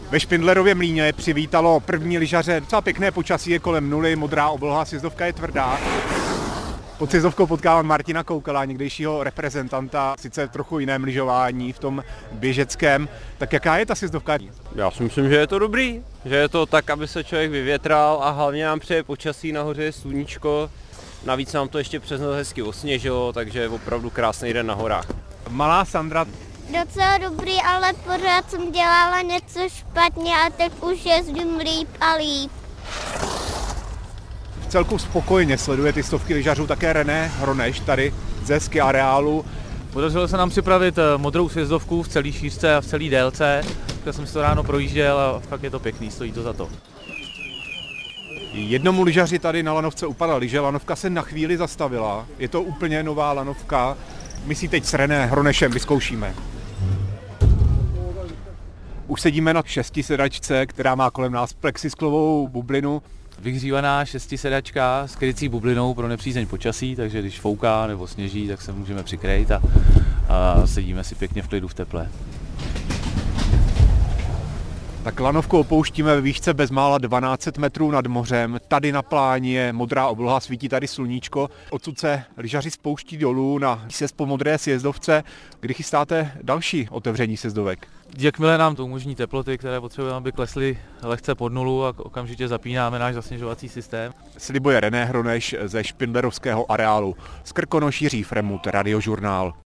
Ve Špindlerově mlýně přivítalo první lyžaře. Docela pěkné počasí, je kolem nuly, modrá obloha, sjezdovka je tvrdá. Pod sjezdovkou potkávám Martina Koukala, někdejšího reprezentanta, sice trochu jiném lyžování v tom běžeckém. Tak jaká je ta sjezdovka? Já si myslím, že je to dobrý, že je to tak, aby se člověk vyvětral a hlavně nám přeje počasí, nahoře je sluníčko. Navíc nám to ještě přes noc hezky osněžilo, takže je opravdu krásný den na horách. Malá Sandra. Docela dobrý, ale pořád jsem dělala něco špatně a teď už jezdím líp a líp. Celku spokojeně sleduje ty stovky lyžařů také René Hroneš tady ze ski areálu. Podařilo se nám připravit modrou sjezdovku v celé šířce a v celé délce. Já jsem si to ráno projížděl a fakt je to pěkný, stojí to za to. Jednomu lyžaři tady na lanovce upadla lyže, lanovka se na chvíli zastavila. Je to úplně nová lanovka. My si teď s René Hronešem vyzkoušíme. Už sedíme na šestisedačce, která má kolem nás plexisklovou bublinu. Vyhřívaná šestisedačka s krycí bublinou pro nepřízeň počasí, takže když fouká nebo sněží, tak se můžeme přikrejt a sedíme si pěkně v klidu v teple. Tak lanovku opouštíme ve výšce bezmála 1200 metrů nad mořem. Tady na pláni je modrá obloha, svítí tady sluníčko. Odsud se lyžaři spouští dolů na sjezd po modré sjezdovce. Kdy chystáte další otevření sjezdovek? Jakmile nám to umožní teploty, které potřebujeme, aby klesly lehce pod nulu, a okamžitě zapínáme náš zasněžovací systém. Slibuje René Hroneš ze Špindlerovského areálu. Z Krkonoš Jiří Fremut, Radiožurnál.